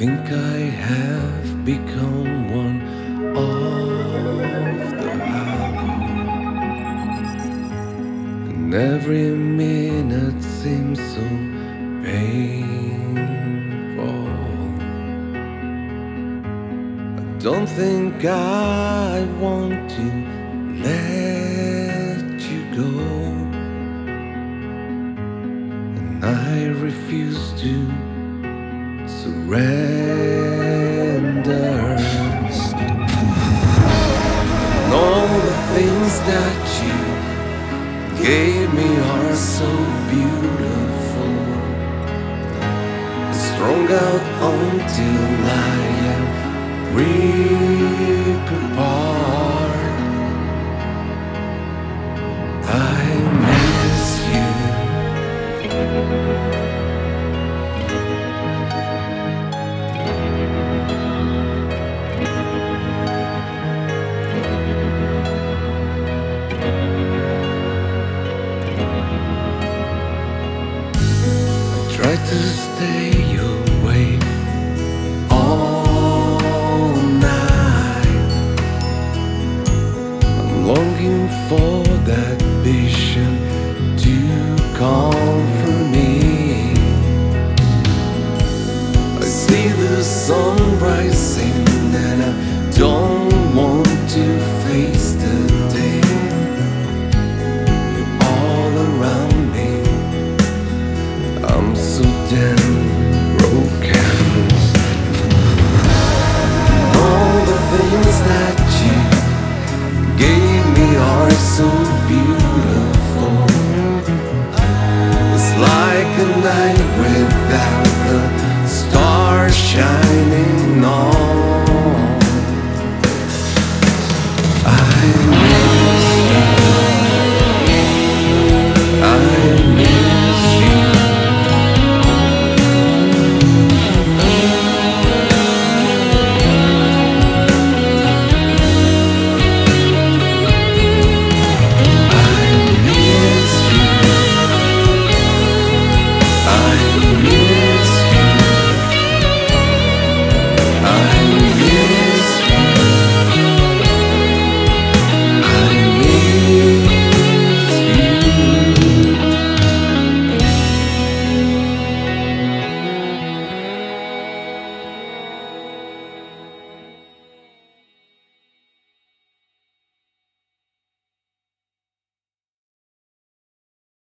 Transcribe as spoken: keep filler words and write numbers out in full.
think I have become one of the hollow, and every minute seems so painful. I don't think I want to let you go, and I refuse to surrender. And all the things that you gave me are so beautiful, strung out until I am ripped apart. I miss you. Try to stay awake all night. I'm longing for that vision to comfort me. I see the sun rising and I don't want to face the day. You're all around me, I'm so damn broken. All the things that you gave me are so beautiful. It's like a night without the stars shining on